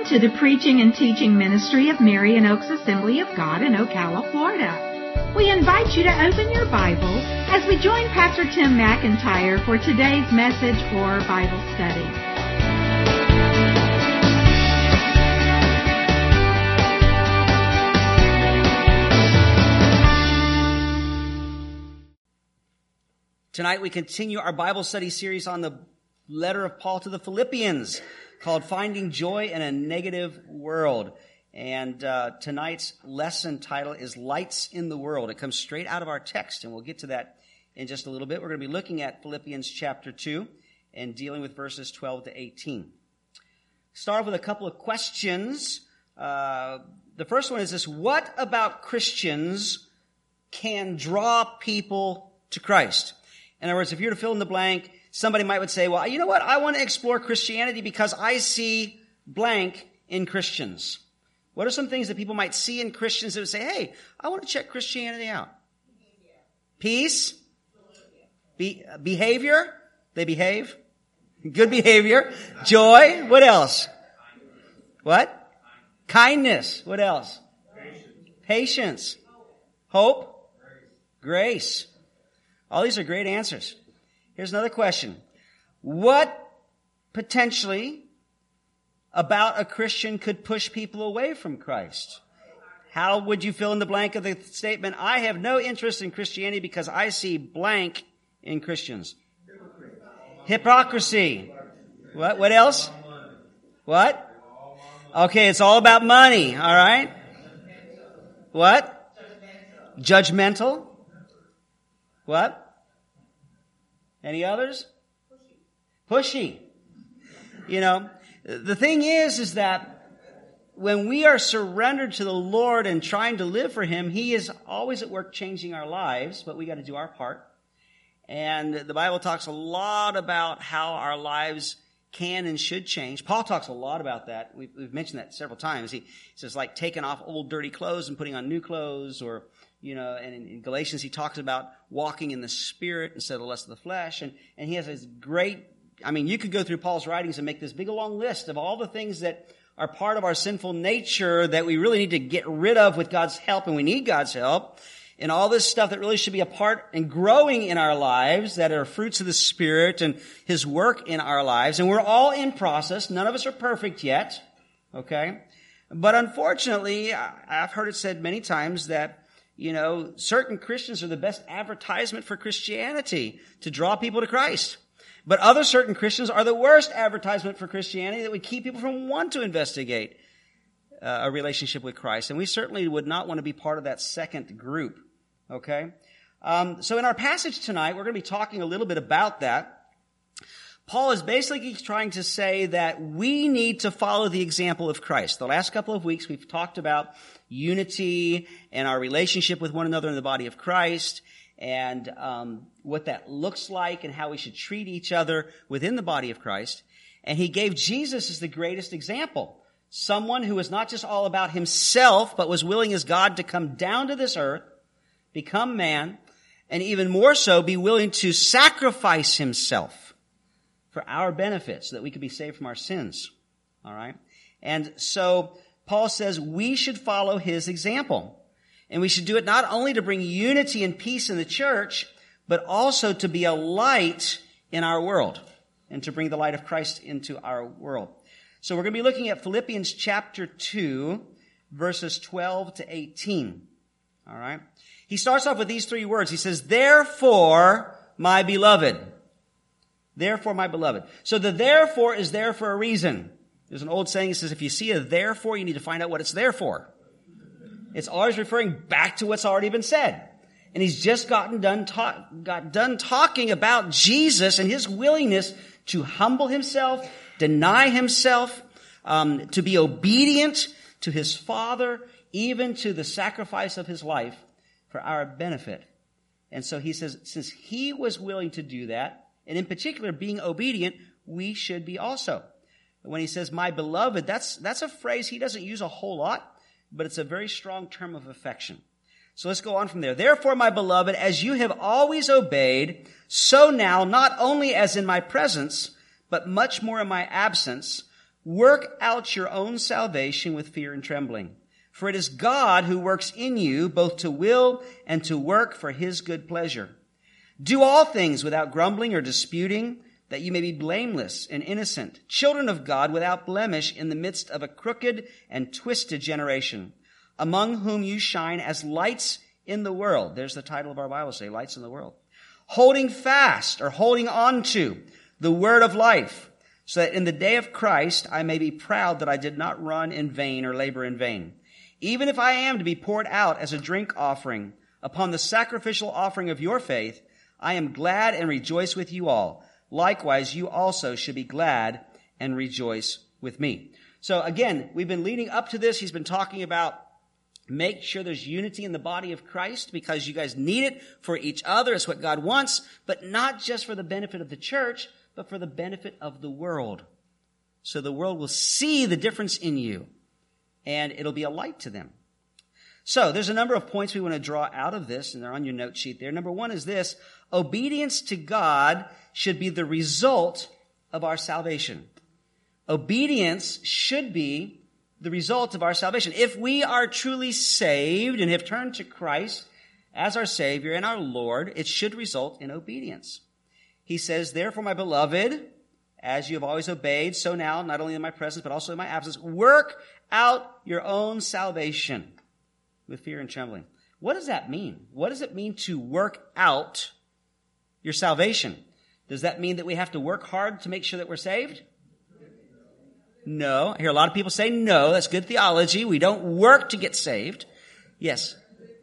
Welcome to the preaching and teaching ministry of Marion Oaks Assembly of God in Ocala, Florida. We invite you to open your Bible as we join Pastor Tim McIntyre for today's message or Bible study. Tonight we continue our Bible study series on the letter of Paul to the Philippians called Finding Joy in a Negative World. And tonight's lesson title is Lights in the World. It comes straight out of our text, and we'll get to that in just a little bit. We're going to be looking at Philippians chapter 2 and dealing with verses 12 to 18. Start off with a couple of questions. The first one is this: what about Christians can draw people to Christ? In other words, if you were to fill in the blank, somebody might say, well, you know what? I want to explore Christianity because I see blank in Christians. What are some things that people might see in Christians that would say, hey, I want to check Christianity out? Peace? Behavior? They behave? Good behavior. Joy? What else? What? Kindness. What else? Patience. Hope? Grace. All these are great answers. Here's another question. What potentially about a Christian could push people away from Christ? How would you fill in the blank of the statement, I have no interest in Christianity because I see blank in Christians? Hypocrisy. What else? What? Okay, it's all about money, all right? What? Judgmental. What? Any others? Pushy. You know, the thing is that when we are surrendered to the Lord and trying to live for Him, He is always at work changing our lives, but we got to do our part. And the Bible talks a lot about how our lives can and should change. Paul talks a lot about that. We've mentioned that several times. He says like taking off old dirty clothes and putting on new clothes, or you know, and in Galatians he talks about walking in the Spirit instead of the lust of the flesh. And he has this great, I mean, you could go through Paul's writings and make this big long list of all the things that are part of our sinful nature that we really need to get rid of with God's help, and we need God's help. And all this stuff that really should be a part and growing in our lives that are fruits of the Spirit and His work in our lives. And we're all in process. None of us are perfect yet. Okay? But unfortunately, I've heard it said many times that, you know, certain Christians are the best advertisement for Christianity to draw people to Christ. But other certain Christians are the worst advertisement for Christianity that would keep people from wanting to investigate a relationship with Christ. And we certainly would not want to be part of that second group. Okay? So in our passage tonight, we're going to be talking a little bit about that. Paul is basically trying to say that we need to follow the example of Christ. The last couple of weeks we've talked about unity and our relationship with one another in the body of Christ, and what that looks like and how we should treat each other within the body of Christ. And he gave Jesus as the greatest example. Someone who was not just all about himself, but was willing as God to come down to this earth, become man, and even more so be willing to sacrifice himself for our benefit so that we could be saved from our sins. All right? And so Paul says we should follow his example. And we should do it not only to bring unity and peace in the church, but also to be a light in our world and to bring the light of Christ into our world. So we're going to be looking at Philippians chapter 2, verses 12 to 18. All right? He starts off with these three words. He says, therefore, my beloved. Therefore, my beloved. So the therefore is there for a reason. There's an old saying that says if you see a therefore, you need to find out what it's there for. It's always referring back to what's already been said. And he's just got done talking about Jesus and his willingness to humble himself, deny himself, to be obedient to his Father, even to the sacrifice of his life for our benefit. And so he says, since he was willing to do that, and in particular being obedient, we should be also. When he says, my beloved, that's a phrase he doesn't use a whole lot, but it's a very strong term of affection. So let's go on from there. Therefore, my beloved, as you have always obeyed, so now, not only as in my presence, but much more in my absence, Work out your own salvation with fear and trembling. For it is God who works in you both to will and to work for his good pleasure. Do all things without grumbling or disputing, that you may be blameless and innocent, children of God without blemish in the midst of a crooked and twisted generation, among whom you shine as lights in the world. There's the title of our Bible study, Lights in the World. Holding fast or holding on to the word of life, so that in the day of Christ I may be proud that I did not run in vain or labor in vain. Even if I am to be poured out as a drink offering upon the sacrificial offering of your faith, I am glad and rejoice with you all. Likewise, you also should be glad and rejoice with me. So again, we've been leading up to this. He's been talking about make sure there's unity in the body of Christ because you guys need it for each other. It's what God wants, but not just for the benefit of the church, but for the benefit of the world. So the world will see the difference in you, and it'll be a light to them. So there's a number of points we want to draw out of this, and they're on your note sheet there. Number one is this: obedience to God should be the result of our salvation. Obedience should be the result of our salvation. If we are truly saved and have turned to Christ as our Savior and our Lord, it should result in obedience. He says, therefore, my beloved, as you have always obeyed, so now, not only in my presence, but also in my absence, work out your own salvation with fear and trembling. What does that mean? What does it mean to work out your salvation? Does that mean that we have to work hard to make sure that we're saved? No. I hear a lot of people say no. That's good theology. We don't work to get saved. Yes.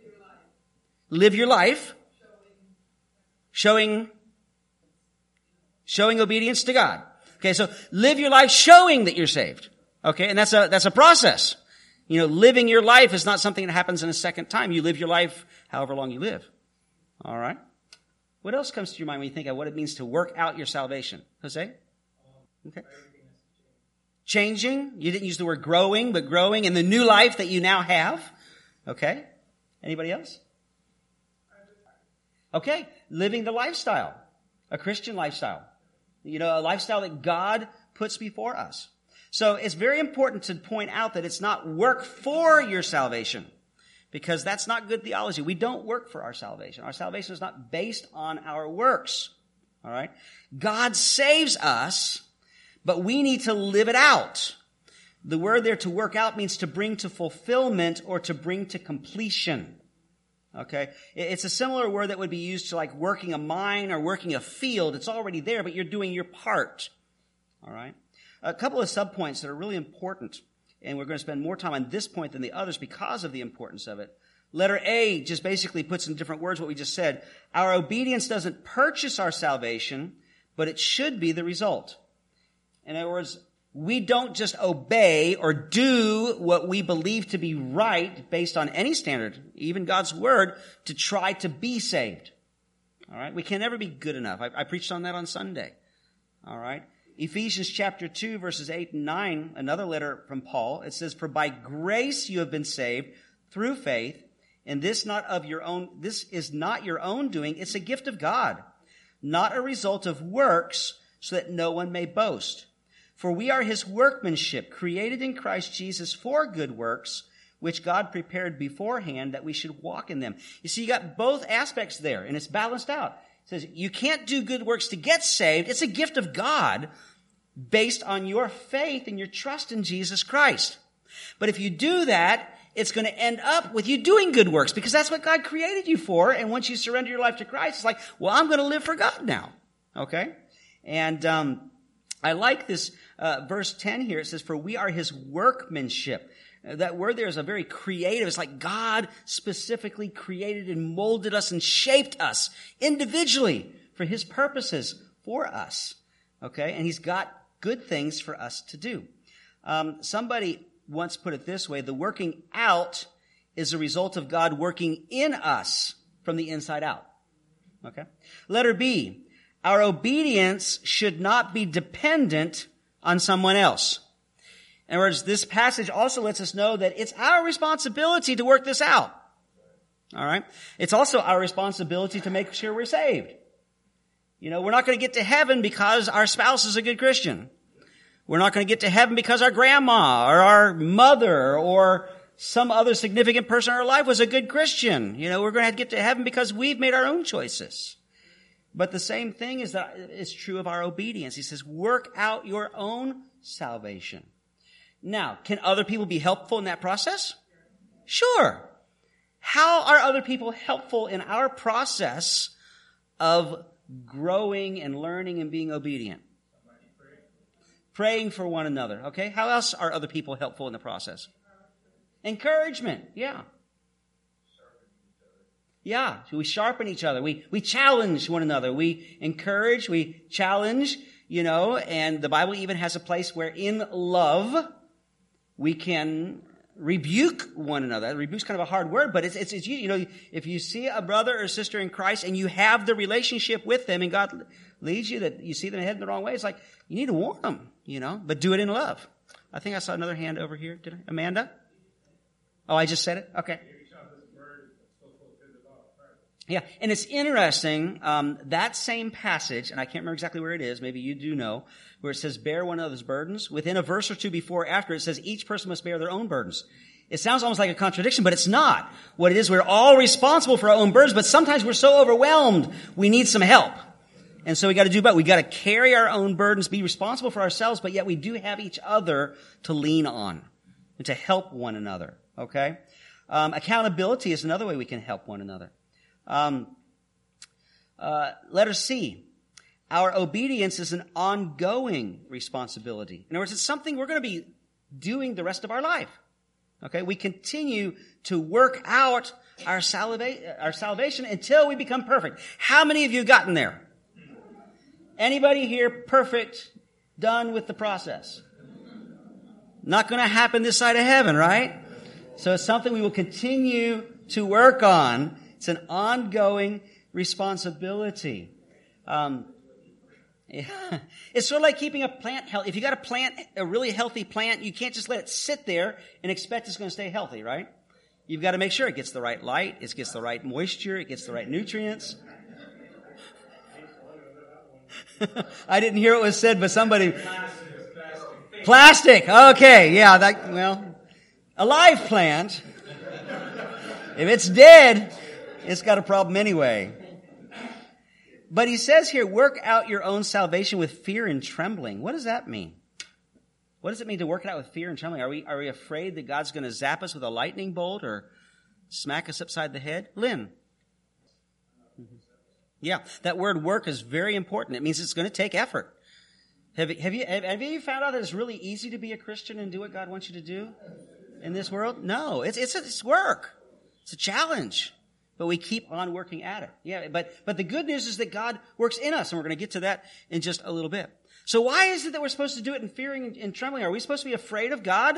Live your life. Showing obedience to God. Okay, so live your life showing that you're saved. Okay, and that's a process. You know, living your life is not something that happens in a second time. You live your life however long you live. All right? What else comes to your mind when you think of what it means to work out your salvation? Jose? Okay. Changing. You didn't use the word growing, but growing in the new life that you now have. Okay. Anybody else? Okay. Living the lifestyle. A Christian lifestyle. You know, a lifestyle that God puts before us. So it's very important to point out that it's not work for your salvation, because that's not good theology. We don't work for our salvation. Our salvation is not based on our works. All right? God saves us, but we need to live it out. The word there, to work out, means to bring to fulfillment or to bring to completion. Okay? It's a similar word that would be used to like working a mine or working a field. It's already there, but you're doing your part. All right? A couple of subpoints that are really important, and we're going to spend more time on this point than the others because of the importance of it. Letter A just basically puts in different words what we just said. Our obedience doesn't purchase our salvation, but it should be the result. In other words, we don't just obey or do what we believe to be right based on any standard, even God's word, to try to be saved. All right? We can never be good enough. I preached on that on Sunday. All right? Ephesians chapter 2, verses 8 and 9, another letter from Paul. It says, for by grace you have been saved through faith, and this is not your own doing, it's a gift of God, not a result of works, so that no one may boast. For we are his workmanship, created in Christ Jesus for good works, which God prepared beforehand that we should walk in them. You see, you got both aspects there, and it's balanced out. It says you can't do good works to get saved. It's a gift of God based on your faith and your trust in Jesus Christ. But if you do that, it's going to end up with you doing good works, because that's what God created you for. And once you surrender your life to Christ, it's like, well, I'm going to live for God now. Okay? And I like this verse 10 here. It says, for we are his workmanship. That word there is a very creative. It's like God specifically created and molded us and shaped us individually for his purposes for us. Okay? And he's got good things for us to do. Somebody once put it this way: the working out is a result of God working in us from the inside out. Okay? Letter B. Our obedience should not be dependent on someone else. In other words, this passage also lets us know that it's our responsibility to work this out. All right? It's also our responsibility to make sure we're saved. You know, we're not going to get to heaven because our spouse is a good Christian. We're not going to get to heaven because our grandma or our mother or some other significant person in our life was a good Christian. We're going to get to heaven because we've made our own choices. But the same thing is true of our obedience. He says, work out your own salvation. Now, can other people be helpful in that process? Sure. How are other people helpful in our process of growing and learning and being obedient? Praying for one another. Okay. How else are other people helpful in the process? Encouragement. Yeah. Yeah. We sharpen each other. We challenge one another. We encourage, we challenge, and the Bible even has a place where in love we can rebuke one another. Rebuke's kind of a hard word, but it's if you see a brother or sister in Christ and you have the relationship with them and God leads you that you see them heading the wrong way, it's like you need to warn them, but do it in love. I think I saw another hand over here. Did I? Amanda? Oh, I just said it? Okay. Yeah, and it's interesting, that same passage, and I can't remember exactly where it is, maybe you do know, where it says, bear one another's burdens. Within a verse or two before or after, it says, each person must bear their own burdens. It sounds almost like a contradiction, but it's not. What it is, we're all responsible for our own burdens, but sometimes we're so overwhelmed, we need some help. And so we got to do both. We got to carry our own burdens, be responsible for ourselves, but yet we do have each other to lean on and to help one another, okay? Accountability is another way we can help one another. Letter C. Our obedience is an ongoing responsibility. In other words, it's something we're going to be doing the rest of our life. Okay? We continue to work out our salvation until we become perfect. How many of you have gotten there? Anybody here perfect, done with the process? Not going to happen this side of heaven, right? So it's something we will continue to work on. It's an ongoing responsibility. It's sort of like keeping a plant healthy. If you got a really healthy plant, you can't just let it sit there and expect it's going to stay healthy, right? You've got to make sure it gets the right light, it gets the right moisture, it gets the right nutrients. I didn't hear what was said, but somebody... Plastic. Okay, yeah, a live plant, if it's dead, it's got a problem anyway. But he says here, work out your own salvation with fear and trembling. What does that mean? What does it mean to work it out with fear and trembling? Are we afraid that God's going to zap us with a lightning bolt or smack us upside the head? Lynn? Yeah, that word work is very important. It means it's going to take effort. Have you found out that it's really easy to be a Christian and do what God wants you to do in this world? No, it's work. It's a challenge. But we keep on working at it. Yeah, but the good news is that God works in us, and we're going to get to that in just a little bit. So why is it that we're supposed to do it in fearing and trembling? Are we supposed to be afraid of God?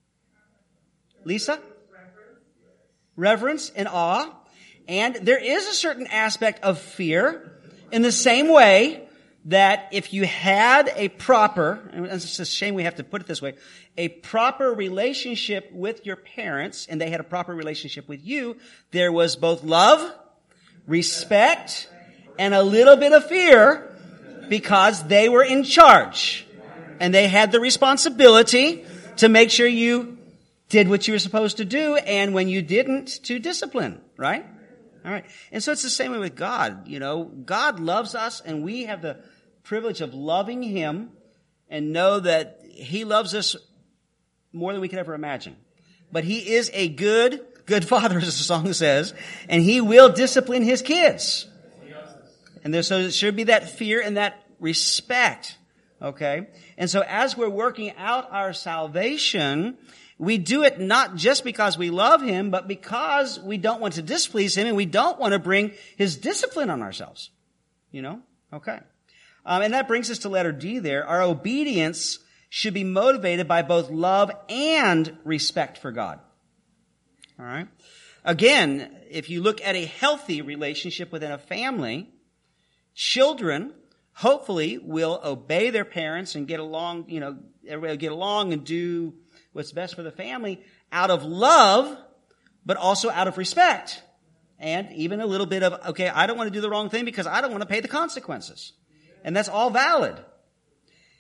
Lisa? Reverence and awe. And there is a certain aspect of fear in the same way that if you had a proper, and it's a shame we have to put it this way, a proper relationship with your parents, and they had a proper relationship with you, there was both love, respect, and a little bit of fear because they were in charge. And they had the responsibility to make sure you did what you were supposed to do, and when you didn't, to discipline, right? All right. And so it's the same way with God. God loves us, and we have the privilege of loving Him and know that He loves us more than we could ever imagine. But He is a good father, as the song says, and He will discipline His kids. And so there should be that fear and that respect. Okay? And so as we're working out our salvation, we do it not just because we love Him, but because we don't want to displease Him and we don't want to bring His discipline on ourselves. Okay. And that brings us to letter D there. Our obedience should be motivated by both love and respect for God. All right. Again, if you look at a healthy relationship within a family, children hopefully will obey their parents and get along, everybody will get along and do what's best for the family out of love, but also out of respect. And even a little bit of, okay, I don't want to do the wrong thing because I don't want to pay the consequences. And that's all valid.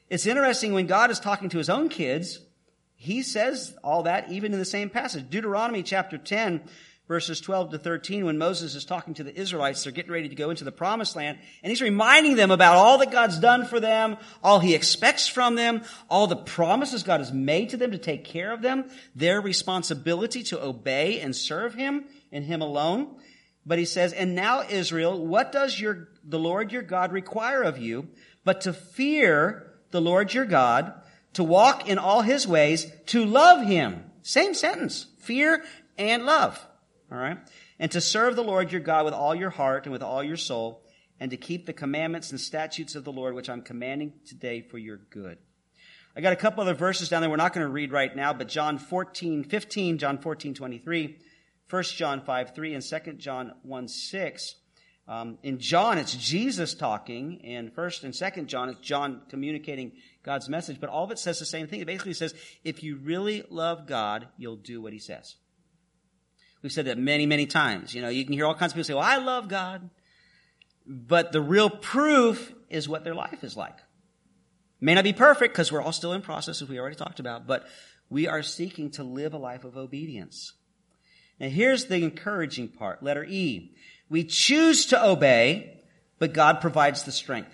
It's interesting when God is talking to his own kids, he says all that even in the same passage. Deuteronomy chapter 10, verses 12 to 13, when Moses is talking to the Israelites, they're getting ready to go into the promised land, and he's reminding them about all that God's done for them, all he expects from them, all the promises God has made to them to take care of them, their responsibility to obey and serve him and him alone. But he says, and now Israel, what does the Lord your God require of you, but to fear the Lord your God, to walk in all his ways, to love him. Same sentence. Fear and love. All right. And to serve the Lord your God with all your heart and with all your soul, and to keep the commandments and statutes of the Lord, which I'm commanding today for your good. I got a couple other verses down there we're not going to read right now, but John 14:15, John 14:23, 1 John 5:3, and 2 John 1:6. In John, it's Jesus talking, and 1 and 2 John, it's John communicating God's message, but all of it says the same thing. It basically says, if you really love God, you'll do what he says. We've said that many, many times. You know, you can hear all kinds of people say, well, I love God. But the real proof is what their life is like. May not be perfect because we're all still in process, as we already talked about, but we are seeking to live a life of obedience. Now here's the encouraging part, letter E. We choose to obey, but God provides the strength.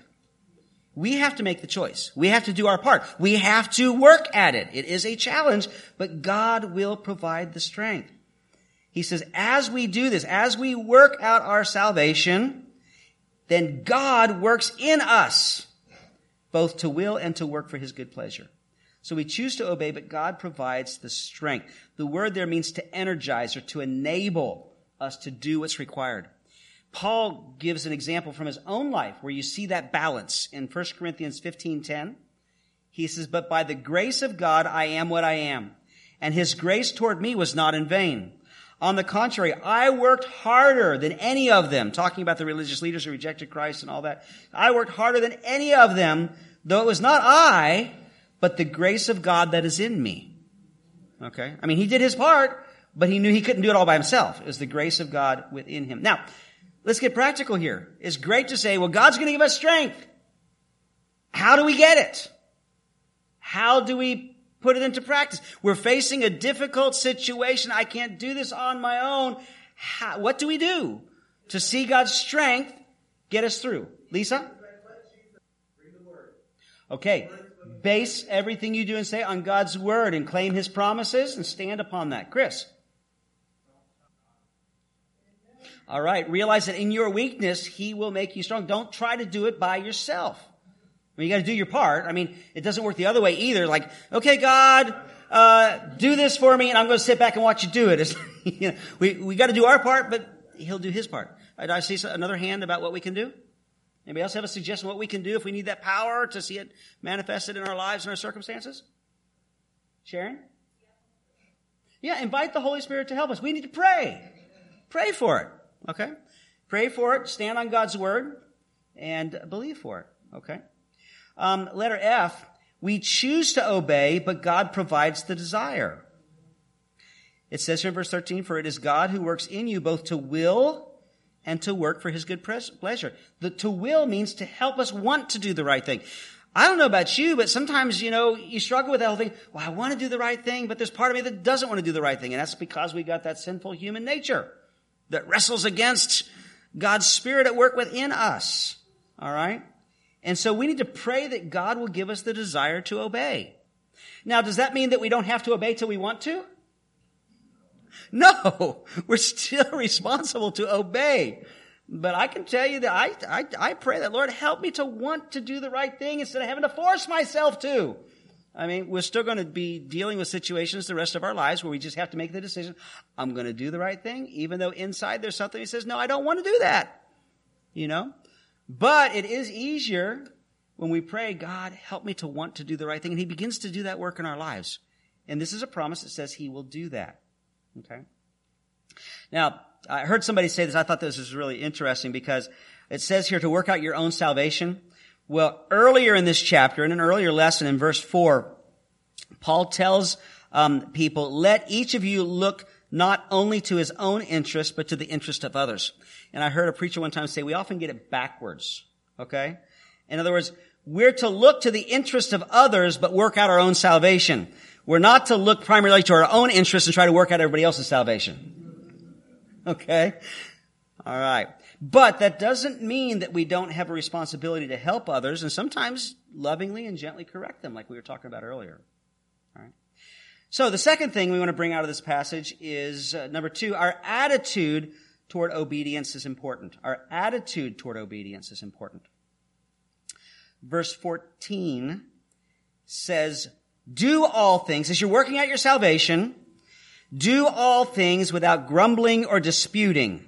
We have to make the choice. We have to do our part. We have to work at it. It is a challenge, but God will provide the strength. He says, as we do this, as we work out our salvation, then God works in us, both to will and to work for his good pleasure. So we choose to obey, but God provides the strength. The word there means to energize or to enable us to do what's required. Paul gives an example from his own life where you see that balance in 1 Corinthians 15:10. He says, but by the grace of God, I am what I am. And his grace toward me was not in vain. On the contrary, I worked harder than any of them. Talking about the religious leaders who rejected Christ and all that. I worked harder than any of them, though it was not I, but the grace of God that is in me. Okay? I mean, he did his part, but he knew he couldn't do it all by himself. It was the grace of God within him. Now, let's get practical here. It's great to say, well, God's going to give us strength. How do we get it? How do we put it into practice? We're facing a difficult situation. I can't do this on my own. What do we do to see God's strength get us through? Lisa? Okay. Base everything you do and say on God's word and claim his promises and stand upon that. Chris? All right. Realize that in your weakness, he will make you strong. Don't try to do it by yourself. I mean, you got to do your part. I mean, it doesn't work the other way either. Like, okay, God, do this for me, and I'm going to sit back and watch you do it. It's, you know, we got to do our part, but he'll do his part. Did I see another hand about what we can do? Anybody else have a suggestion what we can do if we need that power to see it manifested in our lives and our circumstances? Sharon? Yeah, invite the Holy Spirit to help us. We need to pray. Pray for it. Okay? Pray for it. Stand on God's word and believe for it. Okay? Letter F, we choose to obey, but God provides the desire. It says here in verse 13, for it is God who works in you both to will and to work for his good pleasure. The to will means to help us want to do the right thing. I don't know about you, but sometimes, you know, you struggle with that whole thing. Well, I want to do the right thing, but there's part of me that doesn't want to do the right thing. And that's because we got that sinful human nature that wrestles against God's Spirit at work within us. All right? And so we need to pray that God will give us the desire to obey. Now, does that mean that we don't have to obey till we want to? No, we're still responsible to obey. But I can tell you that I pray that, Lord, help me to want to do the right thing instead of having to force myself to. I mean, we're still going to be dealing with situations the rest of our lives where we just have to make the decision, I'm going to do the right thing, even though inside there's something that says, no, I don't want to do that. You know? But it is easier when we pray, God, help me to want to do the right thing. And he begins to do that work in our lives. And this is a promise that says he will do that. Okay? Now, I heard somebody say this. I thought this was really interesting because it says here to work out your own salvation. Well, earlier in this chapter, in an earlier lesson in verse 4, Paul tells people, let each of you look not only to his own interest, but to the interest of others. And I heard a preacher one time say, we often get it backwards. Okay? In other words, we're to look to the interest of others, but work out our own salvation. We're not to look primarily to our own interests and try to work out everybody else's salvation. Okay? All right. But that doesn't mean that we don't have a responsibility to help others and sometimes lovingly and gently correct them, like we were talking about earlier. All right. So the second thing we want to bring out of this passage is, number 2, our attitude toward obedience is important. Our attitude toward obedience is important. Verse 14 says, do all things, as you're working out your salvation, do all things without grumbling or disputing.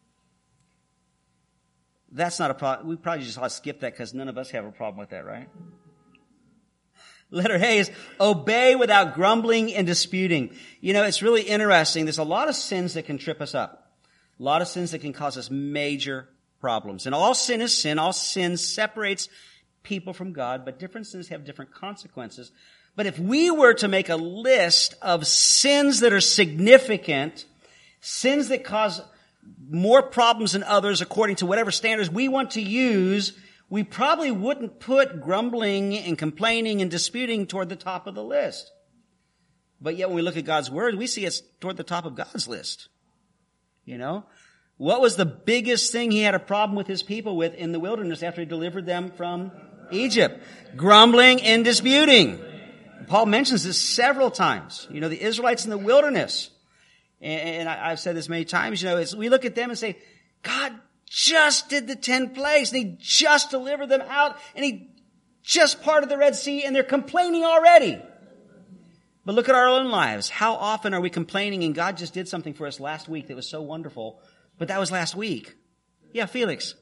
That's not a problem. We probably just ought to skip that because none of us have a problem with that, right? Letter A is obey without grumbling and disputing. You know, it's really interesting. There's a lot of sins that can trip us up. A lot of sins that can cause us major problems. And all sin is sin. All sin separates people from God, but different sins have different consequences. But if we were to make a list of sins that are significant, sins that cause more problems than others according to whatever standards we want to use, we probably wouldn't put grumbling and complaining and disputing toward the top of the list. But yet when we look at God's Word, we see it's toward the top of God's list. You know? What was the biggest thing he had a problem with his people with in the wilderness after he delivered them from Egypt? Grumbling and disputing. Paul mentions this several times. You know, the Israelites in the wilderness. And I've said this many times, you know, we look at them and say, God just did the 10 plagues and he just delivered them out and he just parted the Red Sea and they're complaining already. But look at our own lives. How often are we complaining and God just did something for us last week that was so wonderful, but that was last week? Yeah, Felix.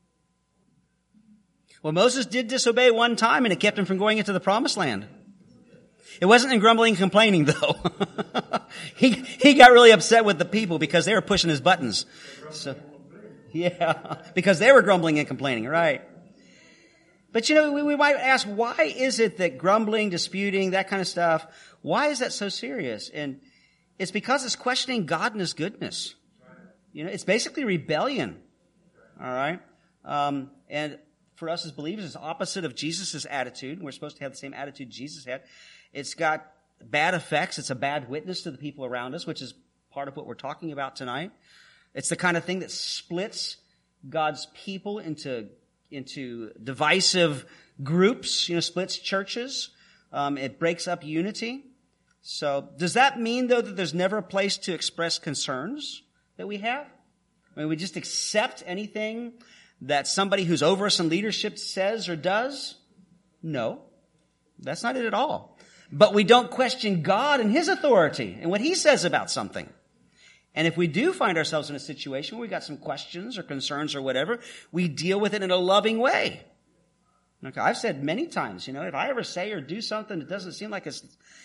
Well, Moses did disobey one time and it kept him from going into the promised land. It wasn't in grumbling and complaining, though. He got really upset with the people because they were pushing his buttons. So, yeah, because they were grumbling and complaining, right? But, you know, we might ask, why is it that grumbling, disputing, that kind of stuff, why is that so serious? And it's because it's questioning God and His goodness. You know, it's basically rebellion. All right? And for us as believers, it's opposite of Jesus' attitude. We're supposed to have the same attitude Jesus had. It's got bad effects. It's a bad witness to the people around us, which is part of what we're talking about tonight. It's the kind of thing that splits God's people into divisive groups, you know, splits churches. It breaks up unity. So does that mean, though, that there's never a place to express concerns that we have? I mean, we just accept anything that somebody who's over us in leadership says or does? No, that's not it at all. But we don't question God and His authority and what He says about something. And if we do find ourselves in a situation where we've got some questions or concerns or whatever, we deal with it in a loving way. Okay, I've said many times, you know, if I ever say or do something that doesn't seem like it's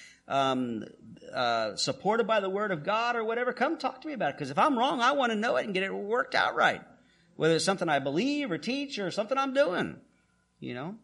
supported by the Word of God or whatever, come talk to me about it. Because if I'm wrong, I want to know it and get it worked out right. Whether it's something I believe or teach or something I'm doing, you know.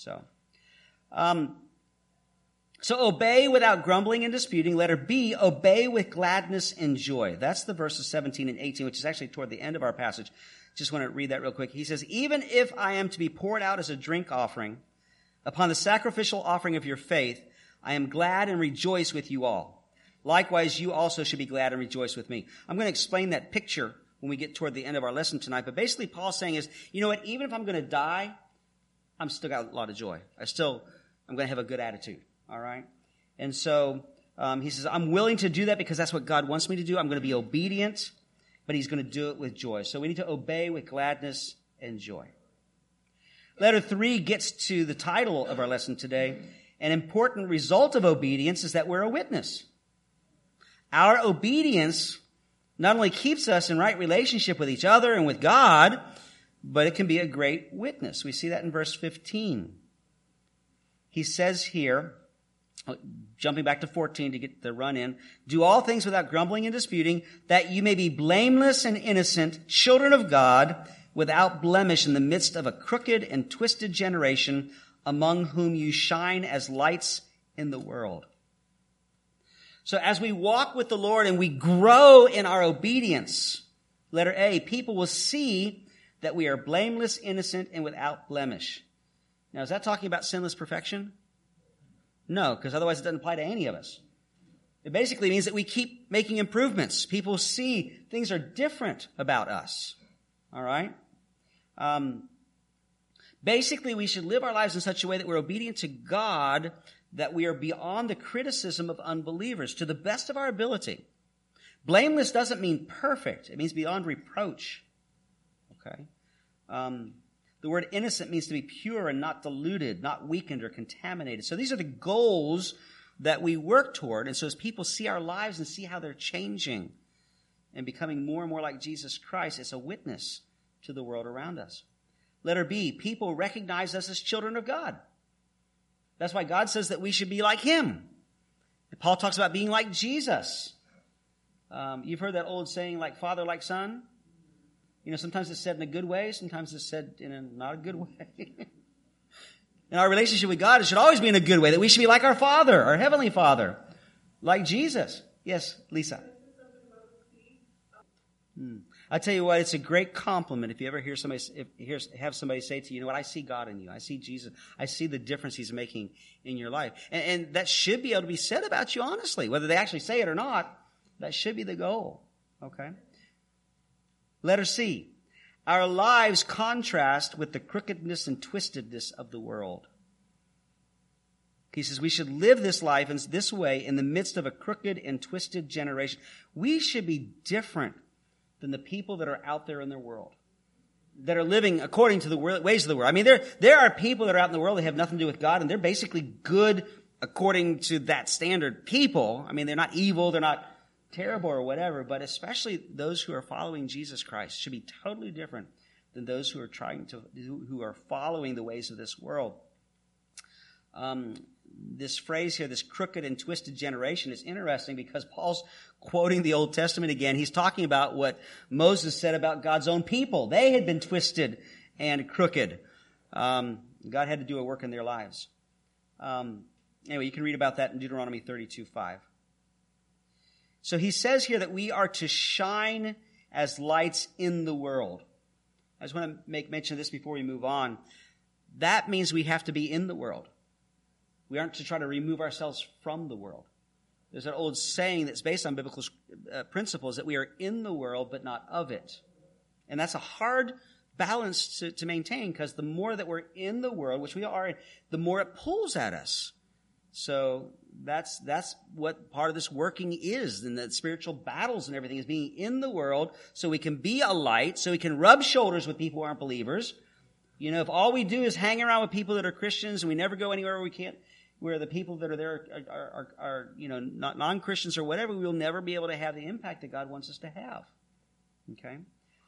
So obey without grumbling and disputing. Letter B, obey with gladness and joy. That's the verses 17 and 18, which is actually toward the end of our passage. Just want to read that real quick. He says, even if I am to be poured out as a drink offering upon the sacrificial offering of your faith, I am glad and rejoice with you all. Likewise, you also should be glad and rejoice with me. I'm going to explain that picture when we get toward the end of our lesson tonight. But basically, Paul's saying is, you know what, even if I'm going to die, I'm still got a lot of joy. I'm going to have a good attitude. All right? And so he says, I'm willing to do that because that's what God wants me to do. I'm going to be obedient, but He's going to do it with joy. So we need to obey with gladness and joy. Letter 3 gets to the title of our lesson today. An important result of obedience is that we're a witness. Our obedience not only keeps us in right relationship with each other and with God, but it can be a great witness. We see that in verse 15. He says here, jumping back to 14 to get the run in, do all things without grumbling and disputing, that you may be blameless and innocent, children of God, without blemish in the midst of a crooked and twisted generation, among whom you shine as lights in the world. So as we walk with the Lord and we grow in our obedience, letter A, people will see that we are blameless, innocent, and without blemish. Now, is that talking about sinless perfection? No, because otherwise it doesn't apply to any of us. It basically means that we keep making improvements. People see things are different about us. All right? Basically, we should live our lives in such a way that we're obedient to God, that we are beyond the criticism of unbelievers to the best of our ability. Blameless doesn't mean perfect. It means beyond reproach. Okay? The word innocent means to be pure and not diluted, not weakened or contaminated. So these are the goals that we work toward. And so as people see our lives and see how they're changing and becoming more and more like Jesus Christ, it's a witness to the world around us. Letter B, people recognize us as children of God. That's why God says that we should be like him. And Paul talks about being like Jesus. You've heard that old saying, like father, like son. You know, sometimes it's said in a good way, sometimes it's said in a not a good way. In our relationship with God, it should always be in a good way, that we should be like our Father, our Heavenly Father, like Jesus. Yes, Lisa. I tell you what, it's a great compliment if you ever hear somebody, have somebody say to you, you know what, I see God in you. I see Jesus. I see the difference he's making in your life. And that should be able to be said about you honestly. Whether they actually say it or not, that should be the goal. Okay? Letter C. Our lives contrast with the crookedness and twistedness of the world. He says we should live this life in this way in the midst of a crooked and twisted generation. We should be different than the people that are out there in the world, that are living according to the ways of the world. I mean, there are people that are out in the world that have nothing to do with God, and they're basically good according to that standard people. I mean, they're not evil, they're not terrible or whatever, but especially those who are following Jesus Christ should be totally different than those who are following the ways of this world. This phrase here, this crooked and twisted generation, is interesting because Paul's quoting the Old Testament again. He's talking about what Moses said about God's own people. They had been twisted and crooked. God had to do a work in their lives. Anyway, you can read about that in Deuteronomy 32:5. So he says here that we are to shine as lights in the world. I just want to make mention of this before we move on. That means we have to be in the world. We aren't to try to remove ourselves from the world. There's an old saying that's based on biblical principles that we are in the world but not of it. And that's a hard balance to maintain, because the more that we're in the world, which we are, the more it pulls at us. So that's what part of this working is, and the spiritual battles and everything is being in the world so we can be a light, so we can rub shoulders with people who aren't believers. You know, if all we do is hang around with people that are Christians and we never go anywhere where the people that are there are you know, not non-Christians or whatever, we'll never be able to have the impact that God wants us to have. Okay?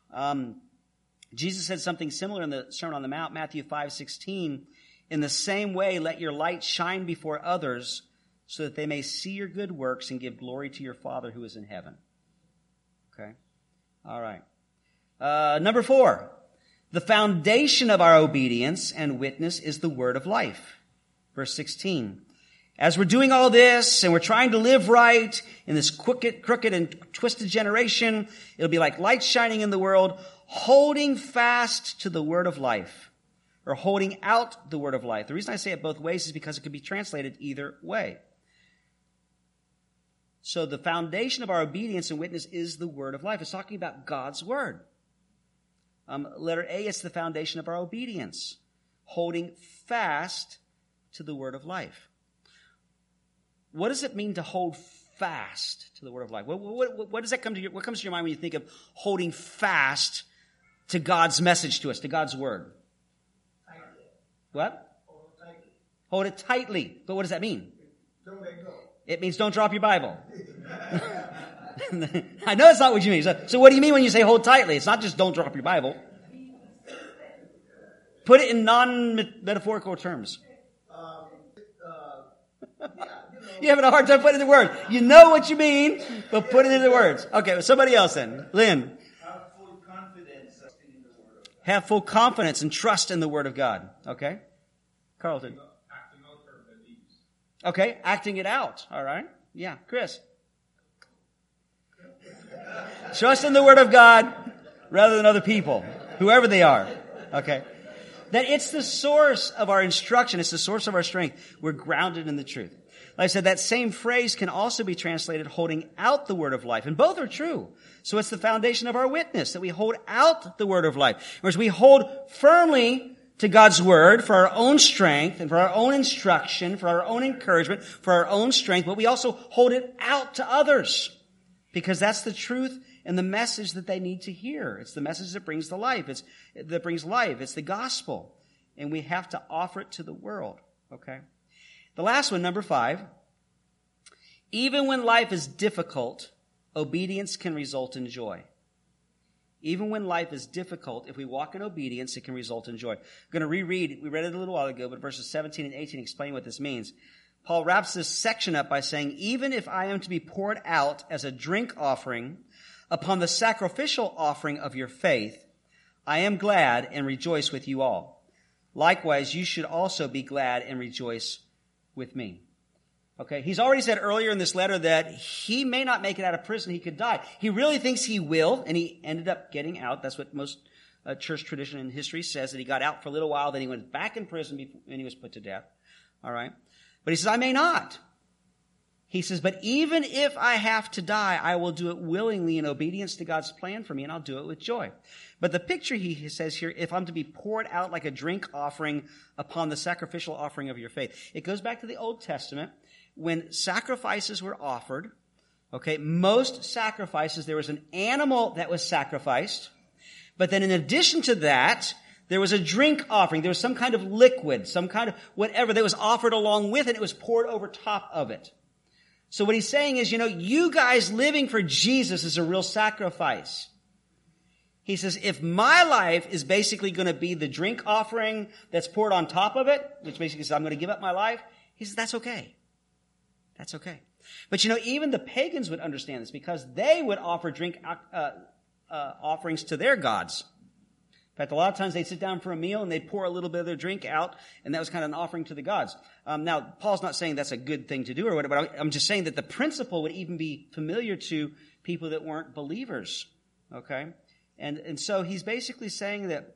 Jesus said something similar in the Sermon on the Mount, Matthew 5:16. In the same way, let your light shine before others so that they may see your good works and give glory to your Father who is in heaven. Okay? All right. Number 4. The foundation of our obedience and witness is the word of life. Verse 16. As we're doing all this and we're trying to live right in this crooked and twisted generation, it'll be like light shining in the world, holding fast to the word of life. Or holding out the word of life. The reason I say it both ways is because it could be translated either way. So the foundation of our obedience and witness is the word of life. It's talking about God's word. Letter A, it's the foundation of our obedience. Holding fast to the word of life. What does it mean to hold fast to the word of life? What does that come to what comes to your mind when you think of holding fast to God's message to us, to God's word? What? Hold it tightly. But what does that mean? Don't let go. It means don't drop your Bible. I know that's not what you mean. So what do you mean when you say hold tightly? It's not just don't drop your Bible. Put it in non-metaphorical terms. You're having a hard time putting it into words. You know what you mean, but put it into words. Okay, well, somebody else then. Lynn. Have full confidence and trust in the Word of God. Okay? Carlton. Okay, acting it out. All right. Yeah, Chris. Trust in the Word of God rather than other people, whoever they are. Okay. That it's the source of our instruction. It's the source of our strength. We're grounded in the truth. Like I said, that same phrase can also be translated holding out the word of life. And both are true. So it's the foundation of our witness, that we hold out the word of life. Whereas we hold firmly to God's word for our own strength and for our own instruction, for our own encouragement, for our own strength, but we also hold it out to others because that's the truth and the message that they need to hear. It's the message that brings the life. It's the gospel. And we have to offer it to the world. Okay? The last one, number 5. Even when life is difficult, obedience can result in joy. Even when life is difficult, if we walk in obedience, it can result in joy. I'm going to reread, we read it a little while ago, but verses 17 and 18 explain what this means. Paul wraps this section up by saying, even if I am to be poured out as a drink offering upon the sacrificial offering of your faith, I am glad and rejoice with you all. Likewise, you should also be glad and rejoice with me. Okay, he's already said earlier in this letter that he may not make it out of prison. He could die. He really thinks he will, and he ended up getting out. That's what most church tradition and history says, that he got out for a little while, then he went back in prison and he was put to death. All right? But he says, I may not. He says, but even if I have to die, I will do it willingly in obedience to God's plan for me, and I'll do it with joy. But the picture he says here, if I'm to be poured out like a drink offering upon the sacrificial offering of your faith, it goes back to the Old Testament. When sacrifices were offered, okay, most sacrifices, there was an animal that was sacrificed, but then in addition to that, there was a drink offering. There was some kind of liquid, some kind of whatever that was offered along with it. It was poured over top of it. So what he's saying is, you guys living for Jesus is a real sacrifice. He says, if my life is basically going to be the drink offering that's poured on top of it, which basically says I'm going to give up my life, he says, that's okay. That's okay. But even the pagans would understand this because they would offer drink offerings to their gods. In fact, a lot of times they'd sit down for a meal and they'd pour a little bit of their drink out, and that was kind of an offering to the gods. Now, Paul's not saying that's a good thing to do or whatever, but I'm just saying that the principle would even be familiar to people that weren't believers. Okay? And so he's basically saying that,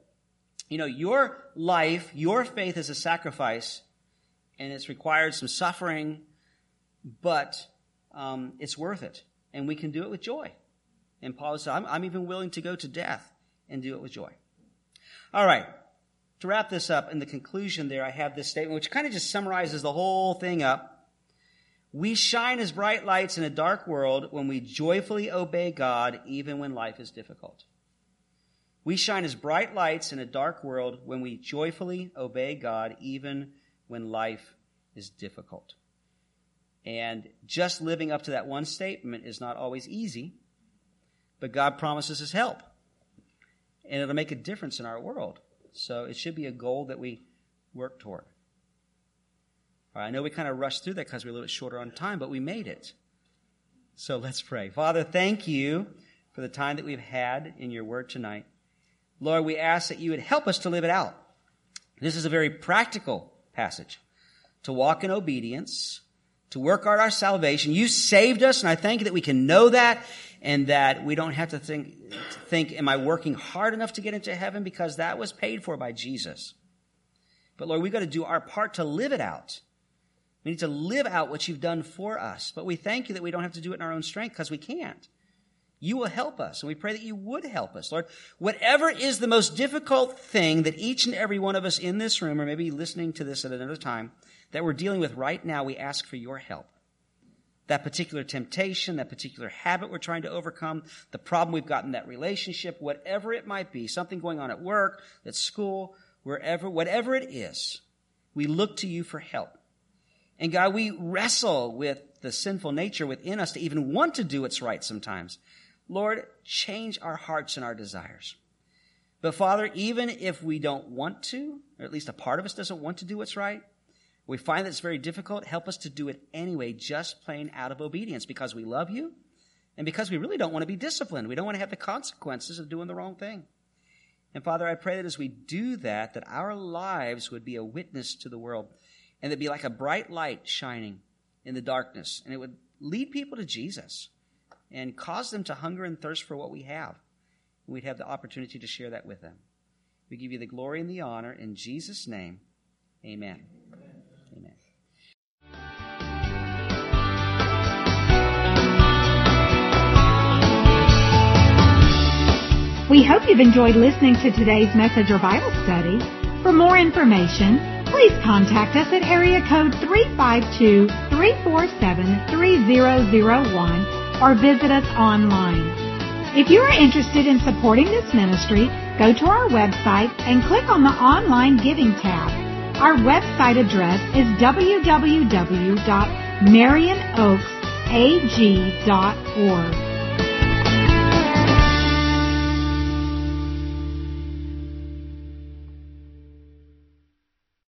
your life, your faith is a sacrifice, and it's required some suffering, but it's worth it. And we can do it with joy. And Paul said, I'm even willing to go to death and do it with joy. All right. To wrap this up, in the conclusion there, I have this statement, which kind of just summarizes the whole thing up. We shine as bright lights in a dark world when we joyfully obey God, even when life is difficult. We shine as bright lights in a dark world when we joyfully obey God, even when life is difficult. And just living up to that one statement is not always easy, but God promises His help. And it'll make a difference in our world. So it should be a goal that we work toward. All right, I know we kind of rushed through that because we're a little bit shorter on time, but we made it. So let's pray. Father, thank you for the time that we've had in your word tonight. Lord, we ask that you would help us to live it out. This is a very practical passage. To walk in obedience, to work out our salvation. You saved us, and I thank you that we can know that, and that we don't have to think, am I working hard enough to get into heaven? Because that was paid for by Jesus. But Lord, we've got to do our part to live it out. We need to live out what you've done for us. But we thank you that we don't have to do it in our own strength, because we can't. You will help us, and we pray that you would help us. Lord, whatever is the most difficult thing that each and every one of us in this room, or maybe listening to this at another time, that we're dealing with right now, we ask for your help. That particular temptation, that particular habit we're trying to overcome, the problem we've got in that relationship, whatever it might be, something going on at work, at school, wherever, whatever it is, we look to you for help. And God, we wrestle with the sinful nature within us to even want to do what's right sometimes. Lord, change our hearts and our desires. But Father, even if we don't want to, or at least a part of us doesn't want to do what's right, we find that it's very difficult. Help us to do it anyway, just plain out of obedience, because we love you and because we really don't want to be disciplined. We don't want to have the consequences of doing the wrong thing. And Father, I pray that as we do that, that our lives would be a witness to the world, and it'd be like a bright light shining in the darkness, and it would lead people to Jesus and cause them to hunger and thirst for what we have. And we'd have the opportunity to share that with them. We give you the glory and the honor in Jesus' name. Amen. Amen. We hope you've enjoyed listening to today's message or Bible study. For more information, please contact us at area code 352-347-3001 or visit us online. If you are interested in supporting this ministry, go to our website and click on the Online Giving tab. Our website address is www.marionoaksag.org.